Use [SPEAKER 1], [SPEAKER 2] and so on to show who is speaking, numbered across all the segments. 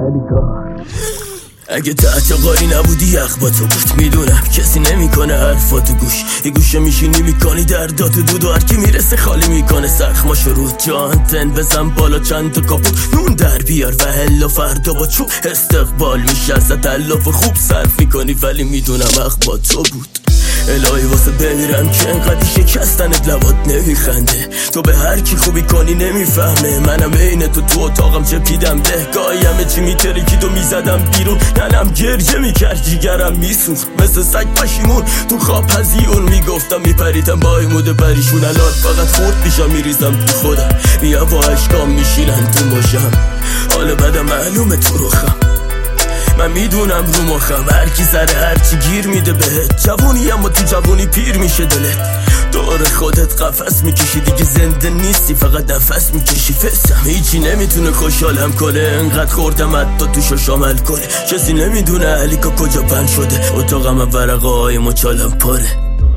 [SPEAKER 1] علی کار. اگه تحت قاری نبودی یخ با تو بود، میدونم کسی نمیکنه حرفاتو گوش، یه گوشه میشینی میکنی درداتو دود و هرکی میرسه خالی میکنه سخماشو رو جانتن بزن بالا چند تا کاپوت نون در بیار و هلا فردا با چوب استقبال میشه ازت الاف خوب صرف میکنی ولی میدونم حق با تو بود. الهی واسه بمیرم که انقدی شکستنت لبات نمیخنده، تو به هر کی خوبی کنی نمیفهمه، منم عین تو اتاقم چپیدم دهگاهی همه چی میترکید و میزدم بیرون، ننم گریه میکرد جیگرم میسوخت مثل سگ پشیمون تو خواب هزیون، میگفتم میپریدم با ایموده پریشون، الان فقط خورد میشم میریزم تو خودم، میام و عشقام میشینن تو مشم، حالا بعدم معلومه تو روخم، من میدونم رو مخم هرکی سر هرچی گیر میده بهت، جوونی اما تو جوونی پیر میشه دلت، دور خودت قفس میکشی دیگه زنده نیستی فقط نفس میکشی، فسم هیچی نمیتونه خوشحالم کنه، انقدر خوردم حتی توشو شامل کنه، کسی نمیدونه علیکا کجا بند شده، اتاقم ورقه های مچالم پاره.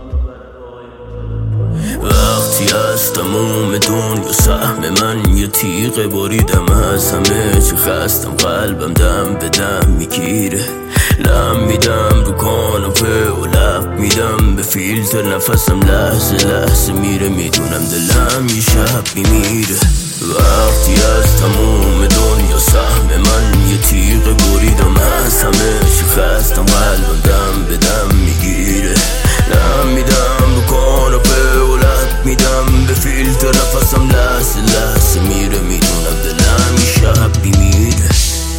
[SPEAKER 1] وقتی از تموم دنیا سهم من یه تیغ بریدم از همه چی خستم، قلبم دم به دم میگیره، لم میدم رو کاناپه و لب میدم به فیلتر، نفسم لحظه لحظه میره، میدونم دلم یه شب میمیره. وقتی از تموم دنیا سهم من یه تیغ بریدم از همه چی خستم، قلبم دم به دم میگیره، لم میدم رو کاناپه و لب میدم به فیلتر، نفسم لحظه لحظه میره، میدونم دلم یه شب میمیره.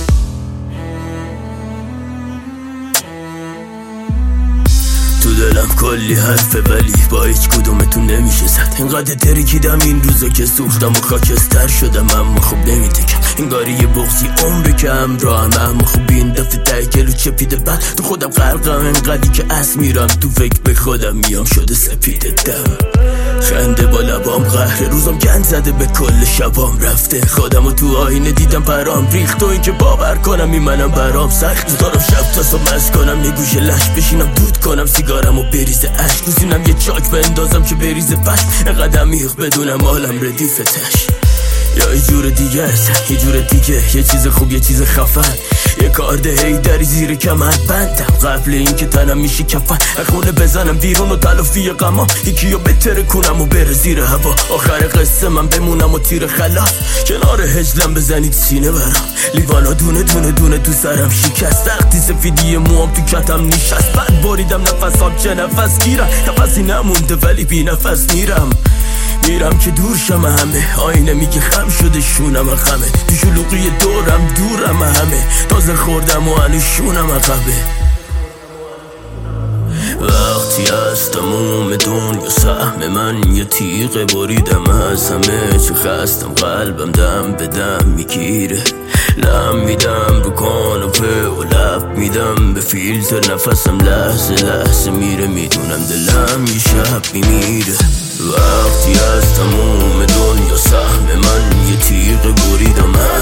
[SPEAKER 1] تو دلم کلی حرفه ولی با هیچ کدومتون نمیشه زد، اینقدر ترکیدم این روزا که سوختم و خاکستر شدم اما خوب نمیتکم، انگاری یه بغضی عمره که همراهم، اما خوب این دفعه تکلو چپیده بعد تو خودم غرقم، انقدری که از میرم تو فکر به خودم میام شده سپیده دم، خنده با لبام قهر روزم گند زده به کل شبام رفته، خودمو تو آینه دیدم برام ریخت و این که باور کنم این منم برام سخت، دارم شب تا صبح مست کنم یه گوشه لش بشینم دود کنم سیگارم و بریزه عشق، روزینم یه چاک بندازم که بریزه پشت، اینقدر میخ بدونم حالم ردیفه تش، یا یه جور دیگه هستن یه جور دیگه، یه چیز خوب یه چیز خفن، یه کارده هیدری زیر کمر بندم قبل این که تنم میشه کفن، خونه بزنم بیرون و تلافی غمام، یکی رو بتره کنم و بره زیر هوا، آخر قصه من بمونم و تیر خلاص، کنار هجلم بزنید سینه برام، لیوانا دونه دونه دونه تو سرم شکست، وقتی سفیدی موام تو کتم نشست، بعد بریدم نفسام چه نفس گیرم، نفسی نمونده ولی بی نفس میرم که دور شم همه، آینه میگه خم شده شونم خمه، تو شلوغی دورم دورم همه، تازه خوردم و هنوز شونم عقبه. وقتی از تموم دنیا سهم من یه تیغ بریدم از همه چی خستم، قلبم دم به دم میگیره، لم میدم رو کاناپه و لب میدم به فیلتر، نفسم لحظه لحظه میره، میدونم دلم یه شب میمیره. وقتی از تموم دنیا سهم من یه تیغ بریدم